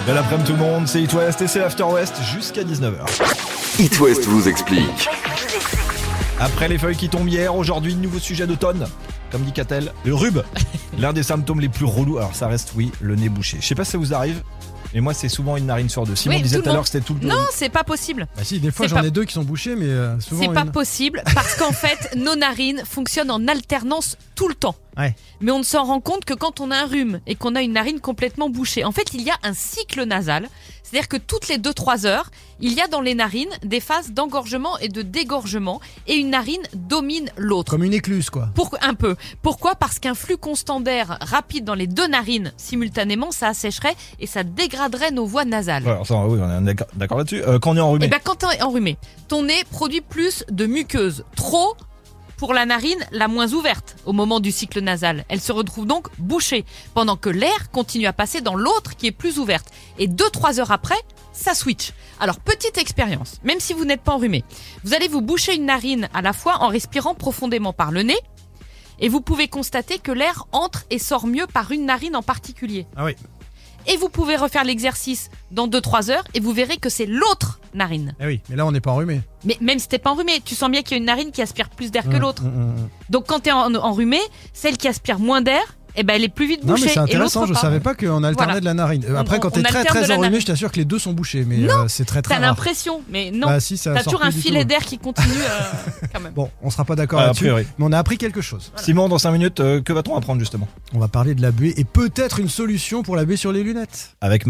Belle après-midi tout le monde, c'est It West et c'est After West jusqu'à 19h. It West vous explique. Après les feuilles qui tombent hier, aujourd'hui, nouveau sujet d'automne. Comme dit Catel, le rhume. L'un des symptômes les plus relous, alors ça reste, oui, le nez bouché. Je sais pas si ça vous arrive, mais moi c'est souvent une narine sur deux. Simon disait tout à l'heure que c'était tout le temps. Non, c'est pas possible. Bah si, des fois j'en ai deux qui sont bouchés, mais souvent c'est pas possible parce qu'en fait, nos narines fonctionnent en alternance tout le temps. Ouais. Mais on ne s'en rend compte que quand on a un rhume et qu'on a une narine complètement bouchée. En fait, il y a un cycle nasal, c'est-à-dire que toutes les 2-3 heures, il y a dans les narines des phases d'engorgement et de dégorgement et une narine domine l'autre. Comme une écluse, quoi. Un peu. Pourquoi ? Parce qu'un flux constant d'air rapide dans les deux narines simultanément, ça assécherait et ça dégraderait nos voies nasales. Ouais, alors ça, oui, on est d'accord là-dessus. Quand on est enrhumé. Et ben quand on est enrhumé, ton nez produit plus de muqueuse. Trop pour la narine la moins ouverte au moment du cycle nasal. Elle se retrouve donc bouchée, pendant que l'air continue à passer dans l'autre qui est plus ouverte. Et 2-3 heures après, ça switch. Alors, petite expérience, même si vous n'êtes pas enrhumé, vous allez vous boucher une narine à la fois en respirant profondément par le nez, et vous pouvez constater que l'air entre et sort mieux par une narine en particulier. Ah oui. Et vous pouvez refaire l'exercice dans 2-3 heures et vous verrez que c'est l'autre narine. Eh oui, mais là on n'est pas enrhumé. Mais même si t'es pas enrhumé, tu sens bien qu'il y a une narine qui aspire plus d'air que l'autre. Donc quand t'es enrhumé, celle qui aspire moins d'air, eh ben elle est plus vite bouchée. Non mais c'est intéressant, et je savais pas qu'on alternait de la narine. Après quand t'es très enrhumé, je t'assure que les deux sont bouchés, mais c'est très t'as rare. l'impression, mais non. Bah, si, t'as toujours un filet d'air qui continue quand même. Bon, on sera pas d'accord là-dessus, mais on a appris quelque chose. Voilà. Simon, dans 5 minutes, que va-t-on apprendre justement ? On va parler de la buée et peut-être une solution pour la buée sur les lunettes. Avec